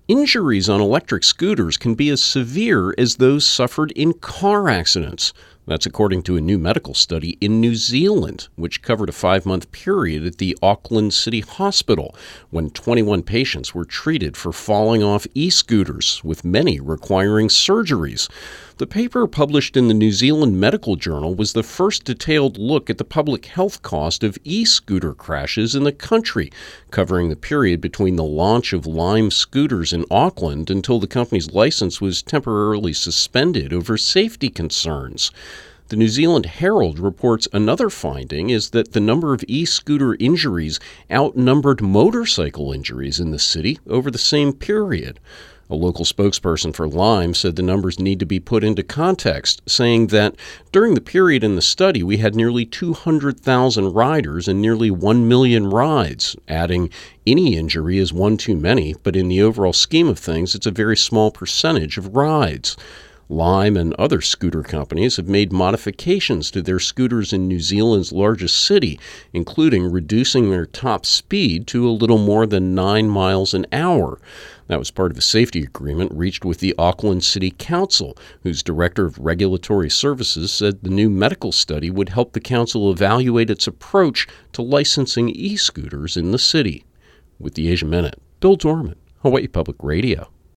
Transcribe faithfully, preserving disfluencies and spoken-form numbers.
Injuries on electric scooters can be as severe as those suffered in car accidents. That's according to a new medical study in New Zealand, which covered a five-month period at the Auckland City Hospital when twenty-one patients were treated for falling off e-scooters, with many requiring surgeries. The paper published in the New Zealand Medical Journal was the first detailed look at the public health cost of e-scooter crashes in the country, covering the period between the launch of Lime scooters in Auckland until the company's license was temporarily suspended over safety concerns. The New Zealand Herald reports another finding is that the number of e-scooter injuries outnumbered motorcycle injuries in the city over the same period. A local spokesperson for Lime said the numbers need to be put into context, saying that during the period in the study, we had nearly two hundred thousand riders and nearly one million rides, adding any injury is one too many, but in the overall scheme of things, it's a very small percentage of rides. Lime and other scooter companies have made modifications to their scooters in New Zealand's largest city, including reducing their top speed to a little more than nine miles an hour. That was part of a safety agreement reached with the Auckland City Council, whose Director of Regulatory Services said the new medical study would help the council evaluate its approach to licensing e-scooters in the city. With the Asia Minute, Bill Dorman, Hawaii Public Radio.